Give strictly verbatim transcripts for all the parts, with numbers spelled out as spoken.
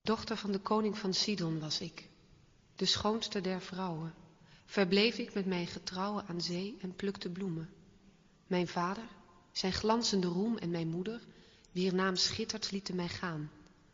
Dochter van de koning van Sidon was ik, de schoonste der vrouwen. Verbleef ik met mijn getrouwen aan zee en plukte bloemen. Mijn vader, zijn glanzende roem en mijn moeder, wier naam schittert, lieten mij gaan.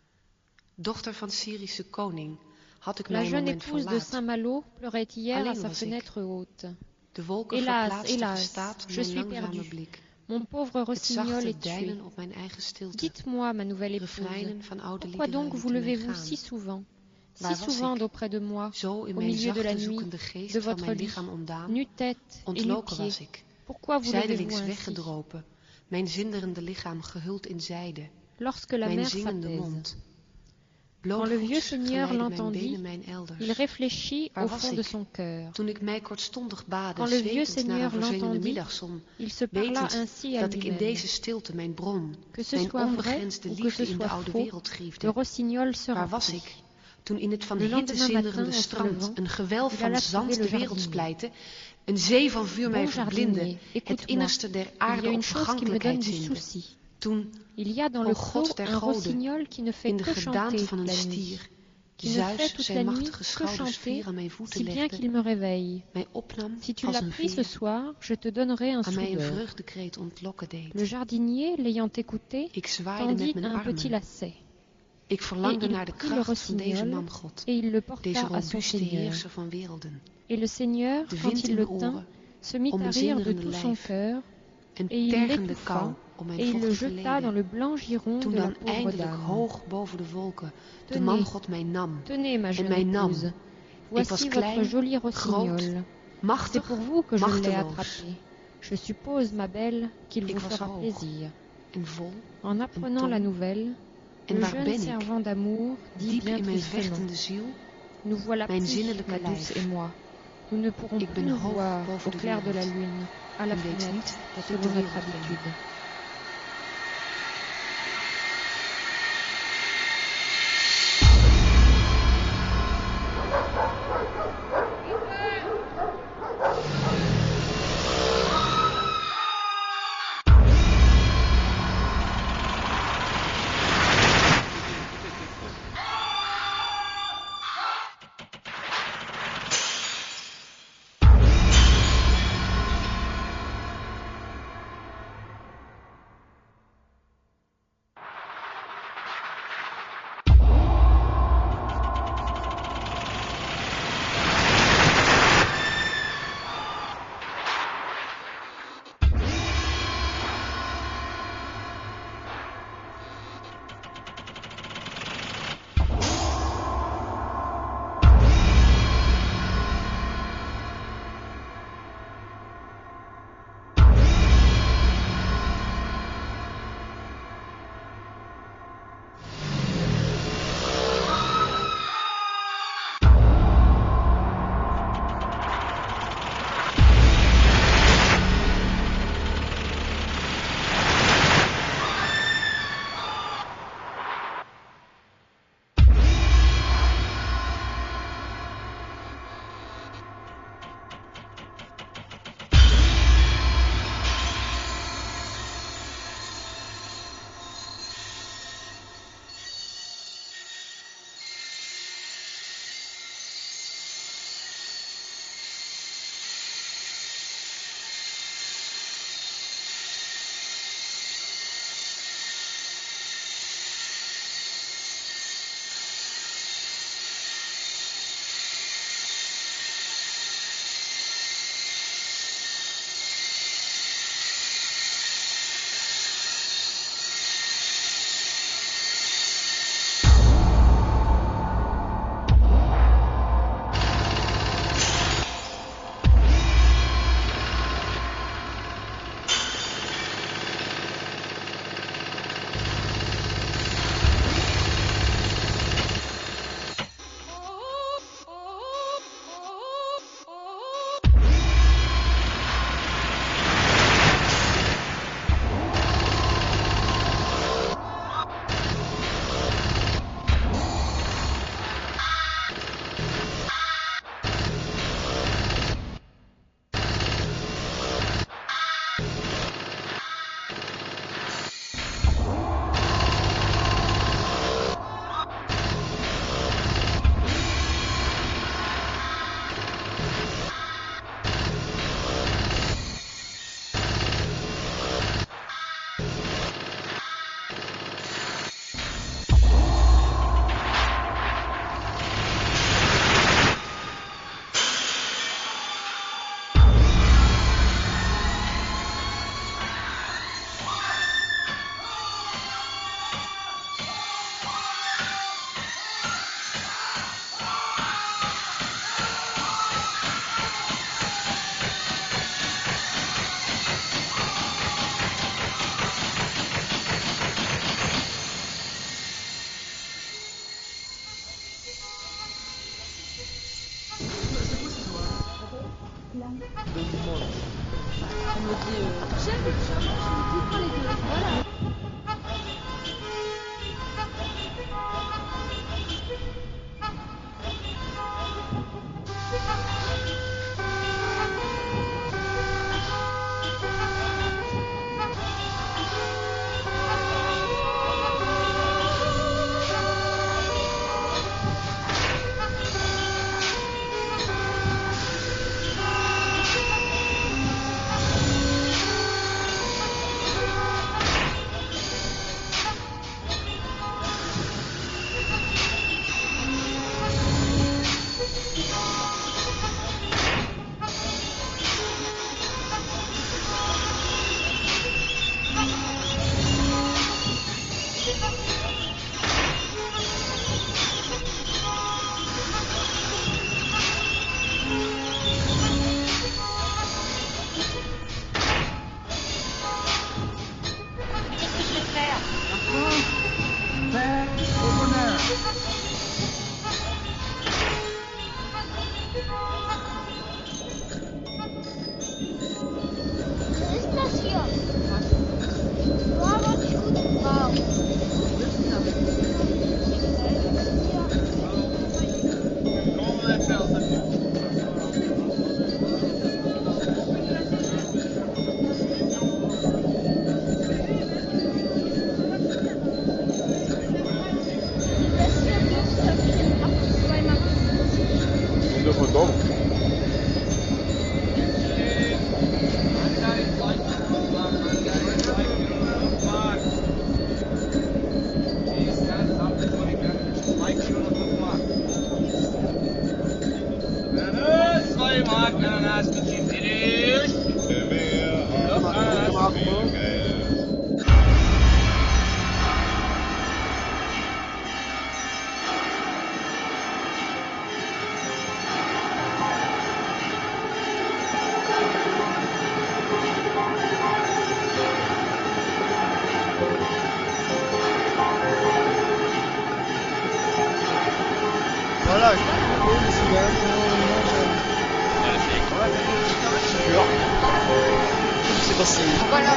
Dochter van Syrische koning, had ik La mijn jeune moment épouse de verlaat. Saint-Malo pleurait hier à Alleen sa was ik. fenêtre haute. De wolken Hélas, verplaatsten hélas, gestaat je mijn suis langzame perdue. blik. Mon pauvre Het rossignol zachte est tué. deilen op mijn eigen stilte. Dites-moi, ma nouvelle épouse, Refreinen van oude pourquoi liederen donc vous lieten mij levez-vous gaan. si souvent, si Waar was souvent ik? d'auprès de moi, Zo in au mijn milieu de la zachte nuit, zoekende geest de van votre mijn lit, lichaam ontdaan, nu tête et nu ontloken pied? was ik. Pourquoi vous Zijdelings levez-vous ainsi? weggedropen, mijn zinderende lichaam gehuld in zijde, Lorsque la mijn mer zingende s'apaise. mond. Quand le vieux Blootvoets seigneur geleidden mijn l'entendit, benen mijn elders. il réfléchit Waar au was fond de ik? son cœur. Toen ik mij kortstondig baadde, Quand le vieux zwetend naar een seigneur vervelende l'entendit, middagzon, il se parla wetend ainsi à dat ik in lui-même. deze stilte mijn bron, Que ce mijn soit vrai onbegrensde ou que liefde ce in de soit oude faux, wereld le griefde. rossignol se Waar was remplit. ik? Toen in het van Le hitte lendemain zinderende matin, en se strand levant, een gewelf il van alla zand trouver le de wereld jardinier. splijtte, een zee van vuur mij Bon verblindde, jardinier, het écoute-moi, innerste der il y aarde a op une chose qui me donne vergankelijkheid du zinde. souci. Toen, Il y a dans o le God clos der un goden, rossignol qui ne fait in de que gedaante chanter van een la nuit, stier, qui ne Zeus fait toute zijn la nuit machtige que schouders chanter, vier aan mijn voeten si bien legde, qu'il me réveille. mij opnam Si tu als l'as een pris ce veer, soir, je te donnerai un aan mij een soudeur. vreugdekreet ontlokken deed. Le jardinier, l'ayant écouté, Ik zwaaide tendit met mijn un petit armen. lacet, Ik et verlangde il naar de prit le kracht van deze rossignol, man God, et il le porta deze à son robuuste seigneur. heerser van werelden. Et le Seigneur, De quand wind il in le mijn tint, oren, se mit om à mijn rire de zinderende tout son lijf, cœur, een et il tergende kou l'étouffa, om mijn et il le vochtige jeta dans leden. le blanc giron Toen de la dan pauvre eindelijk dame. hoog boven de wolken de Tenez, man God mij nam Tenez, ma en jeune mij nam. épouse, Ik voici was votre klein, joli groot, rossignol. C'est machtig, pour vous que je l'ai machteloos. attrapé. Je suppose, ma belle, qu'il Ik vous was fera hoog plaisir. en vol En en apprenant la tom. nouvelle, En le waar jeune ben ik? servant d'amour dit Diep bien in mijn tristement: vechtende ziel, nous voilà mijn pris, zinnelijke ma douce lijf. et moi. Nous ne pourrons Ik plus ben nous hoog voir boven au de clair de la wereld lune, à la en weet fenêtre, niet dat ik selon de notre wereld ben. habitude. me dis. Euh... J'aime les choses, je me dis pas les deux. Voilà. Voilà, je pense que c'est passé. Voilà.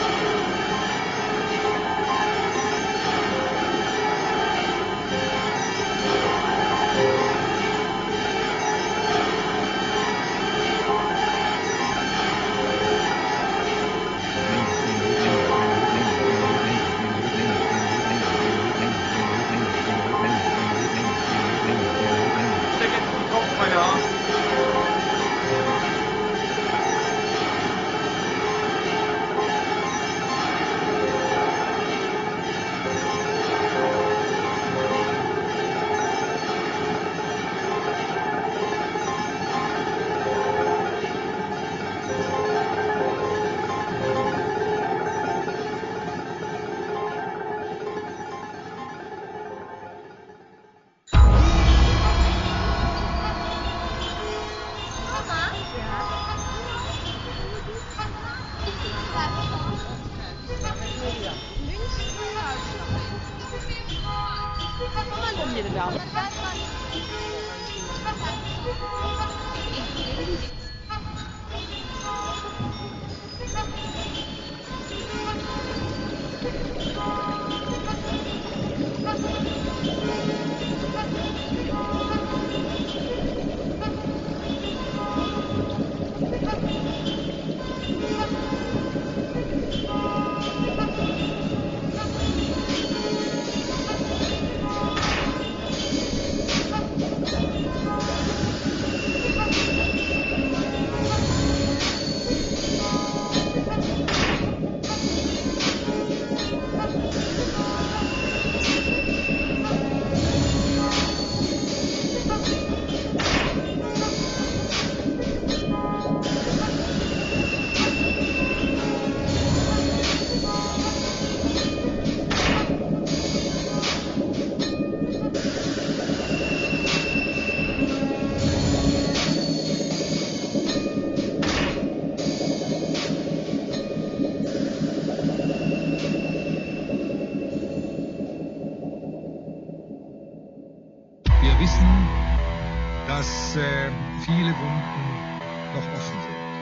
Wir wissen, dass äh, viele Wunden noch offen sind.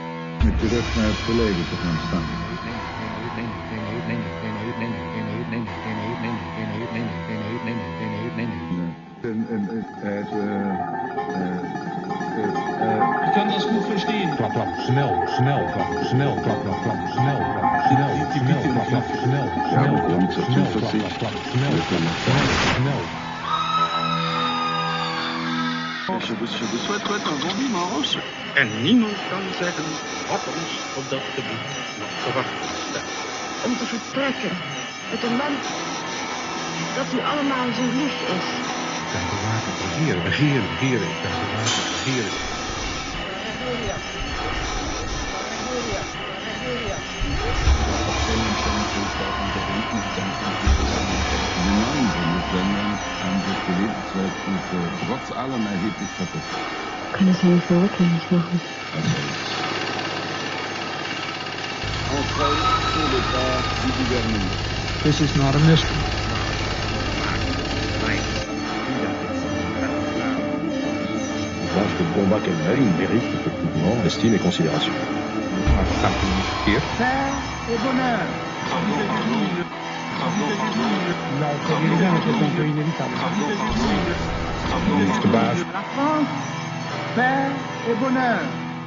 met je rug naar het verleden te gaan staan. En, en, het, uh, uh, uh, Ich kann das gut verstehen. Klap, klap, snel, snel, klap, snel, klap, klap, klap, snel, klap, snel, snel, klap, klap, snel, snel, klap, snel, klap, klap, klap, snel, snel, snel. Je vous, je vous souhaite un bon dimanche. En niemand kan zeggen wat ons op dat gebied nog te wachten staat. Om te vertrekken met een land dat u allemaal zo lief is. Ik ben bewaard, regeren, regeren, regeren, ik ben bewaard, regeren. Die neuen Bundesländern haben sich die Lebensverhältnisse trotz allem erheblich verbessert. Kann es nicht so rückgängig machen. Enfin, sur le pas du gouvernement. This is not a mystery. Je pense que le combat qu'elle mène mérite effectivement estime et considération. Maar wat gaat er niet verkeerd? Et bonheur. De baas. La France, paix et bonheur.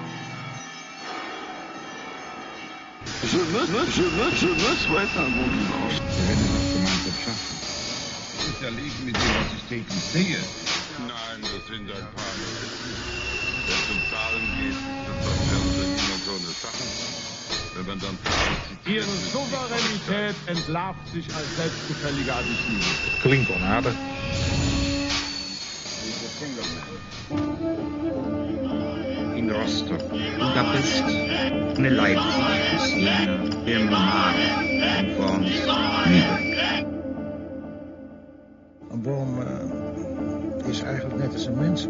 Je me, me, je me, je me souhaite un bon dimanche. We werden das gemeinsam schaffen. Das ist ja legen mit dem, was ich täglich sehe. Nein, das sind ein paar Minuten. Wenn es um Zahlen geht, ist das Fernsehen immer so eine Sache. Wenn man dann Zahlen zitiert... Ihre Souveränität entlarvt sich als selbstgefällige Attitüde. Klinkt onaardig. In Rostock, Budapest, in Leipzig, Siena, Birmingham, in Worms, Lübeck. Een boom uh, is eigenlijk net als een mens.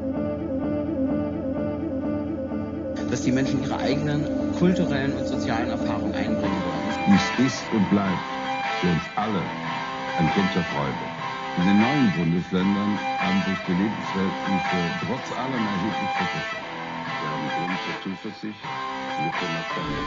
Dass die Menschen ihre eigenen kulturellen und sozialen Erfahrungen einbringen wollen. Dies ist und bleibt für uns alle ein Grund zur Freude. In den neuen Bundesländern haben sich die Lebensverhältnisse trotz allem erheblich verbessert. Wir haben Grund zur Zuversicht, wir können nach vorne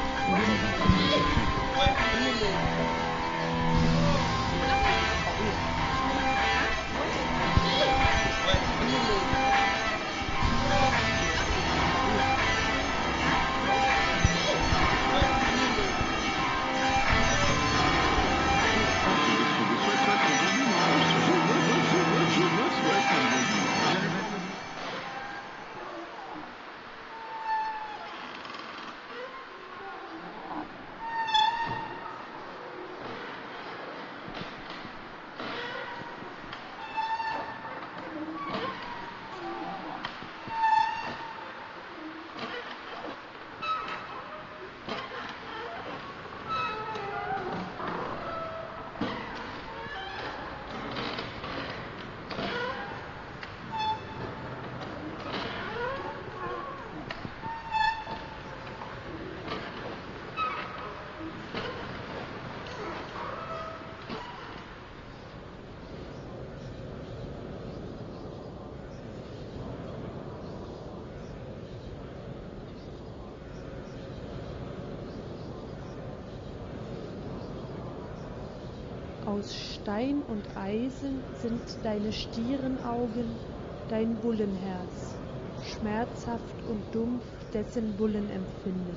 Aus Stein und Eisen sind deine Stierenaugen, dein Bullenherz, schmerzhaft und dumpf dessen Bullenempfinden.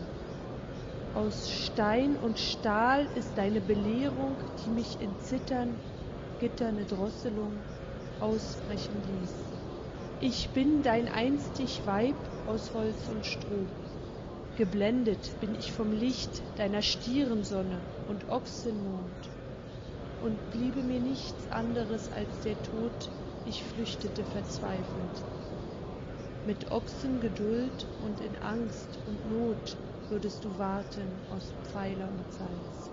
Aus Stein und Stahl ist deine Belehrung, die mich in Zittern, gitterne Drosselung ausbrechen ließ. Ich bin dein einstig Weib aus Holz und Stroh. Geblendet bin ich vom Licht deiner Stierensonne und Ochsenmond. Und bliebe mir nichts anderes als der Tod, ich flüchtete verzweifelt. Mit Ochsengeduld und in Angst und Not würdest du warten aus Pfeiler und Salz.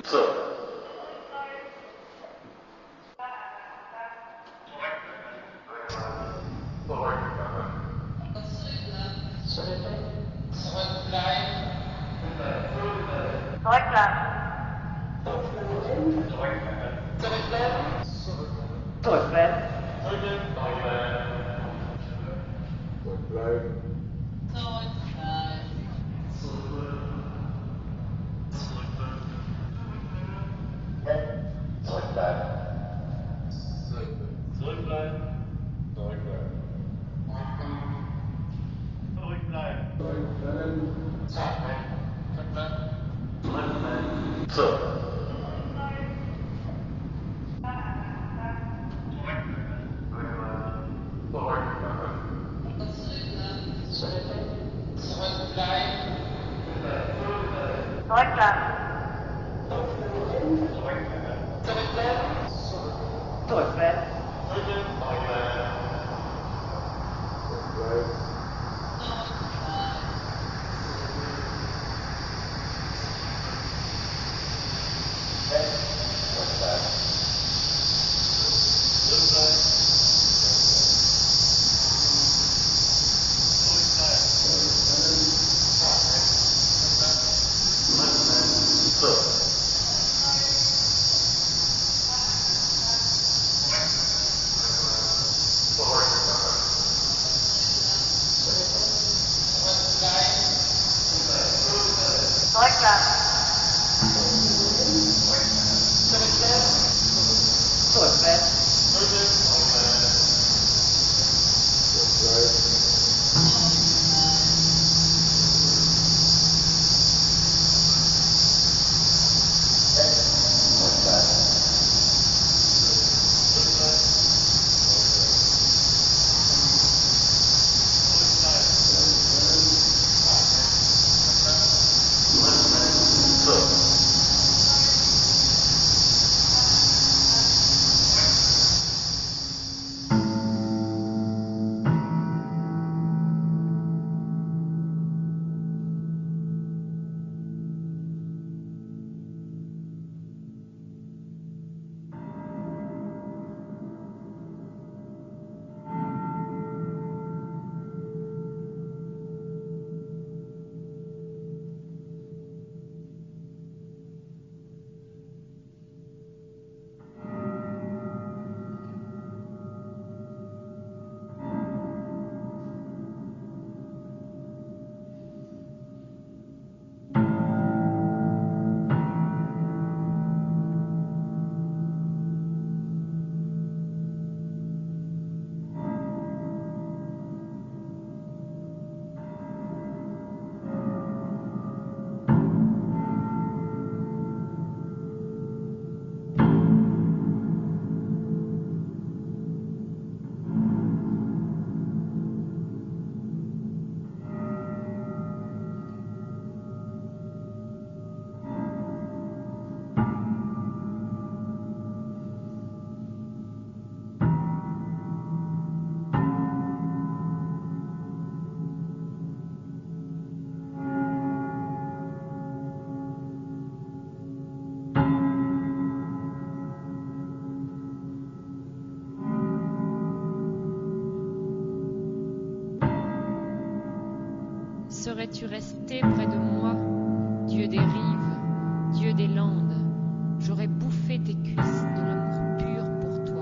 Serais-tu resté près de moi, Dieu des rives, Dieu des landes, j'aurais bouffé tes cuisses de l'amour pur pour toi.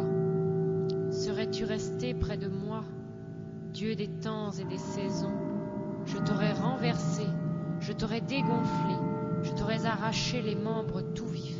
Serais-tu resté près de moi, Dieu des temps et des saisons, je t'aurais renversé, je t'aurais dégonflé, je t'aurais arraché les membres tout vifs.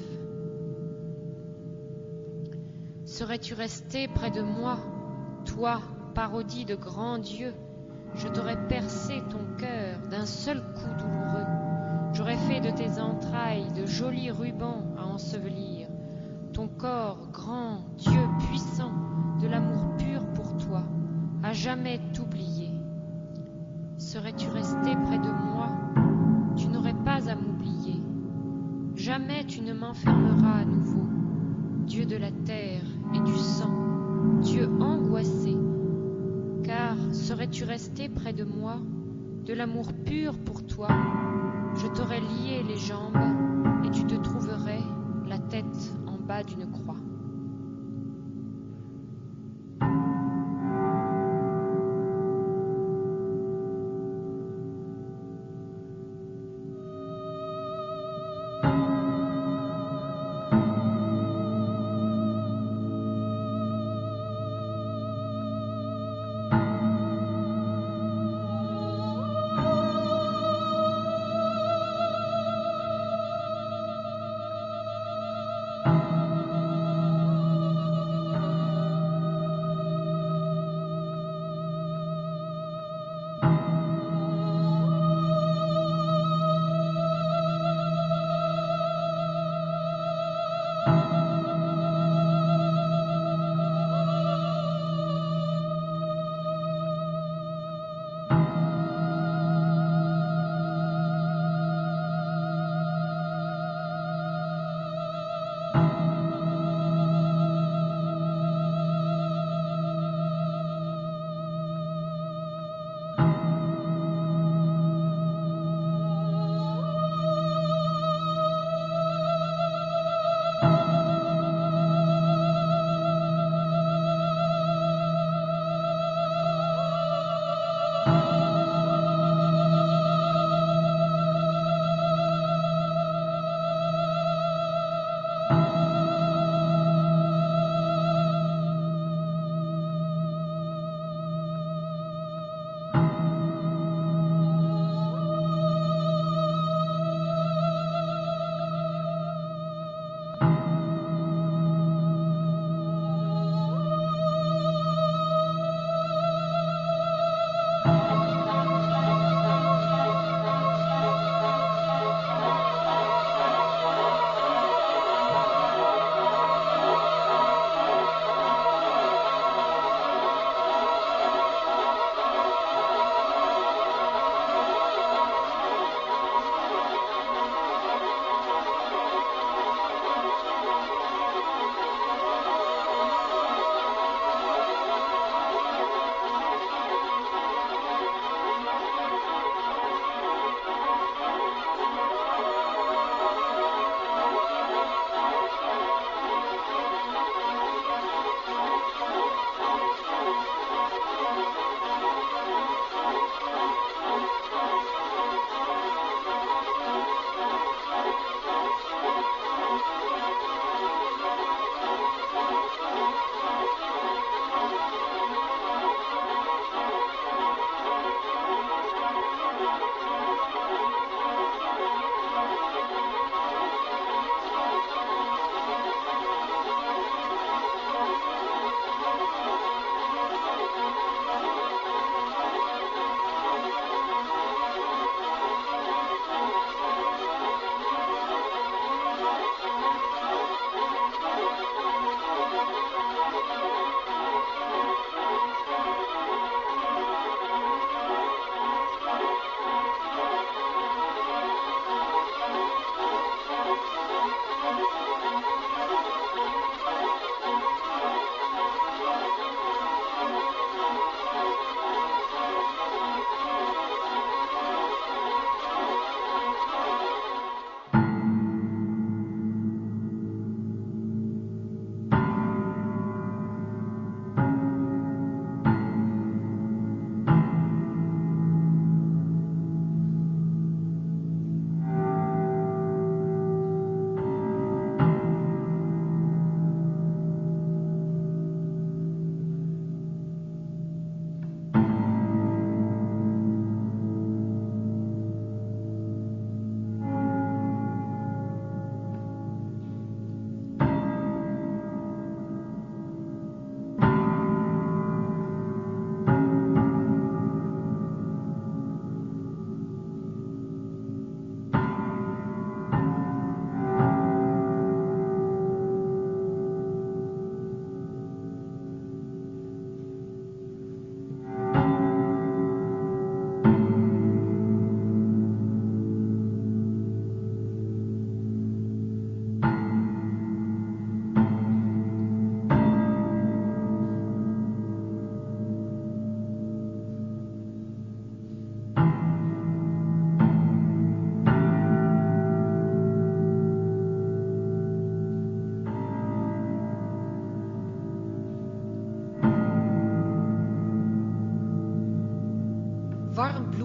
Serais-tu resté près de moi, toi, parodie de grand Dieu, je t'aurais percé ton cœur d'un seul coup douloureux. J'aurais fait de tes entrailles de jolis rubans à ensevelir. Ton corps grand, Dieu puissant, de l'amour pur pour toi, à jamais t'oublier. Serais-tu resté près de moi, tu n'aurais pas à m'oublier. Jamais tu ne m'enfermeras à nouveau. Dieu de la terre et du sang, Dieu angoissé. Car serais-tu resté près de moi, de l'amour pur pour toi, je t'aurais lié les jambes et tu te trouverais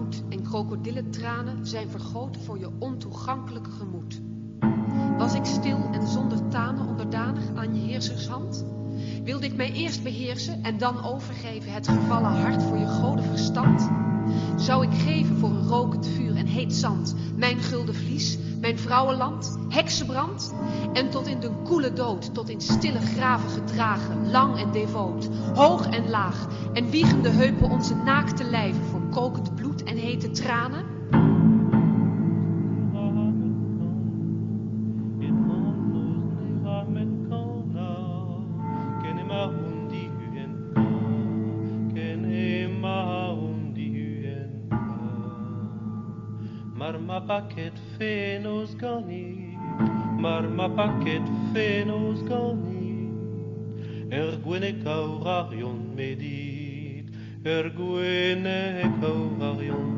bloed en krokodillentranen zijn vergoten voor je ontoegankelijke gemoed. Was ik stil en zonder tanen onderdanig aan je heersershand? Wilde ik mij eerst beheersen en dan overgeven het gevallen hart voor je gode verstand? Zou ik geven voor een rokend vuur en heet zand, mijn gulden vlies, mijn vrouwenland, heksenbrand? En tot in de koele dood, tot in stille graven gedragen, lang en devoot, hoog en laag, en wiegende heupen onze naakte lijven voor kokend bloed en hete tranen? Maar ma paket fenos gani, maar ma paket fenos gani. Ergwene kaurarion medit, ergwene kaurarion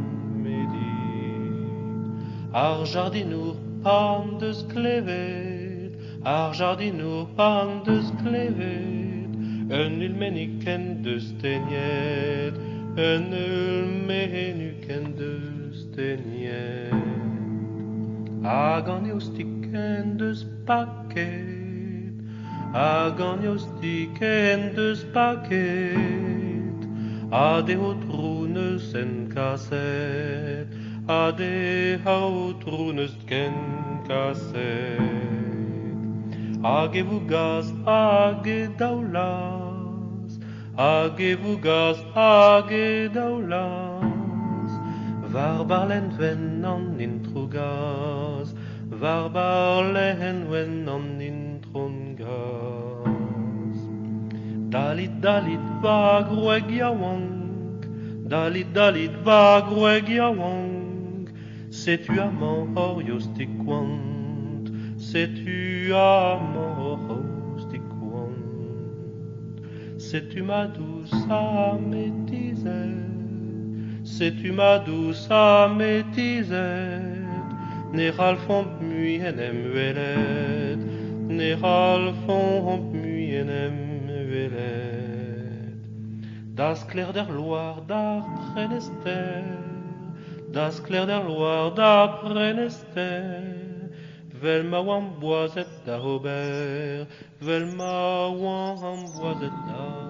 medit. Ar jardinour pan deus klevet, ar jardinour pan deus klevet. Un ulmeniken deus teignet, un ulmeniken deus teignet. Hag an eo stiken deus paket, hag an eo stiken deus paket. A de ho trouneus en kaset, a de ho trouneus ken kaset. Hag e vou gaz, hag e daoulas, hag e vou gaz, hag e daoulas. Var barlen ven an intro gaz, var barlen ven an intro gaz. Dalit dalit va groeg yawank, dalit dalit va groeg yawank. Sais-tu amant yo stikwant, sais-tu amant stikwant. Sais-tu ma douce amétisette, sais-tu ma douce amétisette. Ne ralfont muienem velet, ne ralfont muienem velet. Das clair der Loire d'après Nester, das clair der Loire d'après Nester. Vel ma wan boisette da Robert, vel ma wan boisette da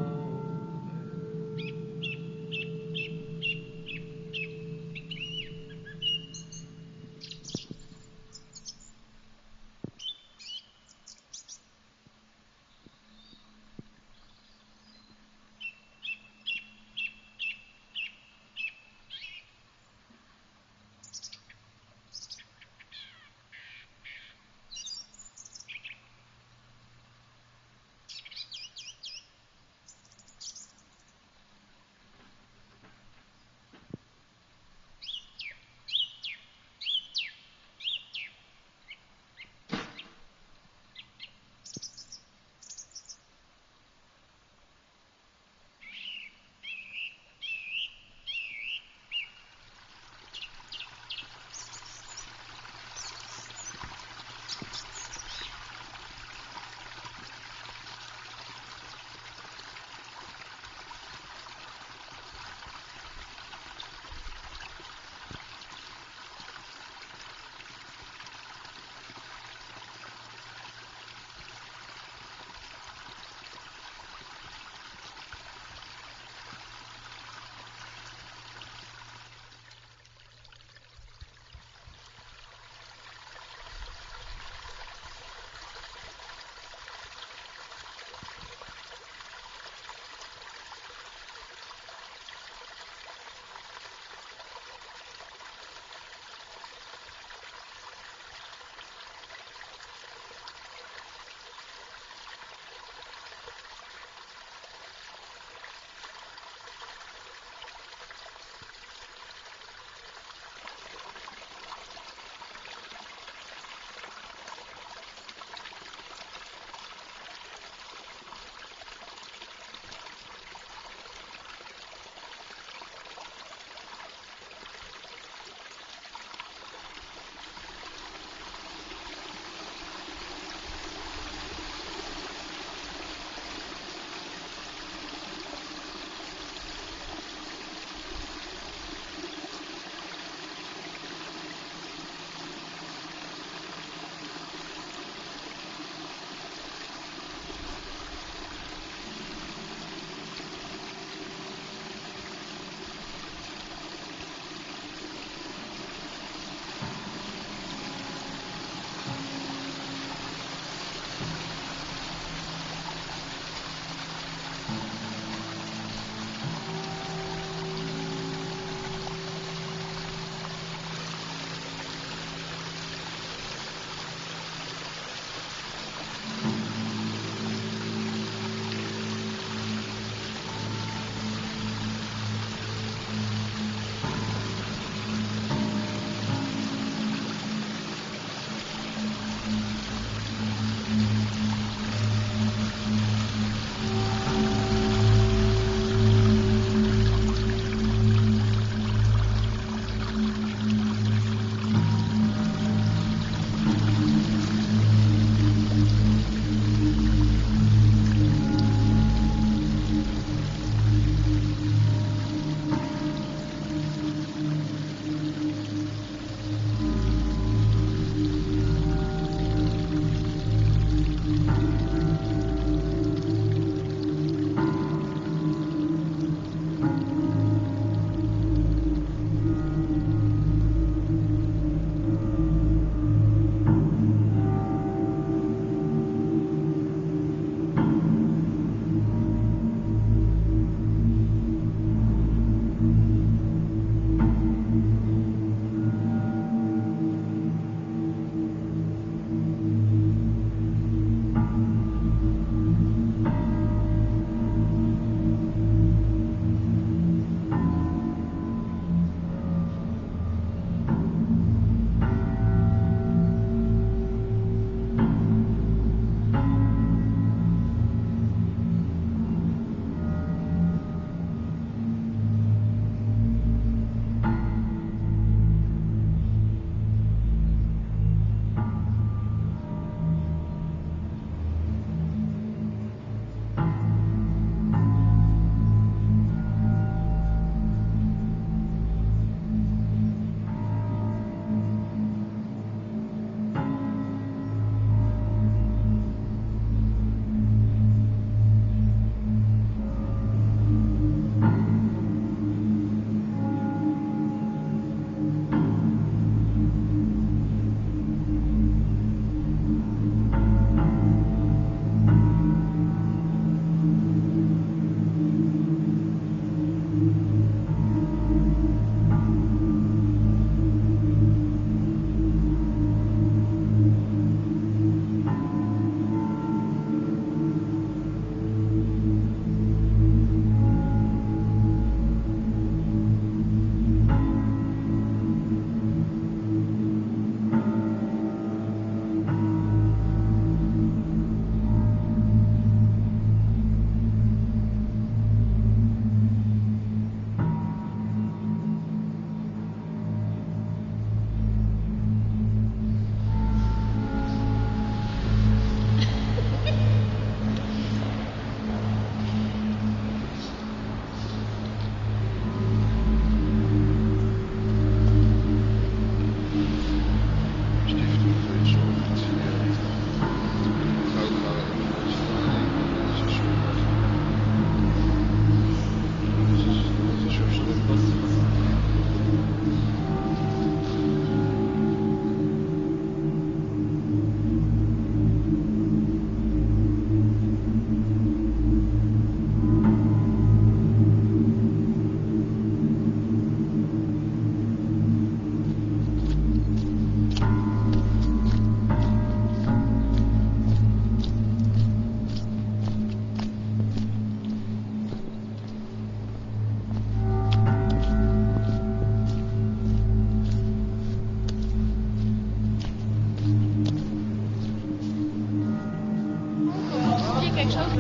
quelque chose?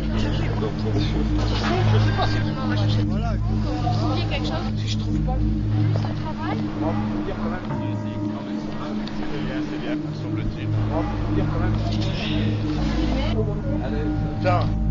Je sais pas, c'est vraiment moi je sais. Voilà. Vous oubliez quelque chose? Si je trouve pas. Plus de travail? On va vous dire quand même. C'est bien, c'est bien, semble-t-il. On va vous dire quand même. Allez, tiens.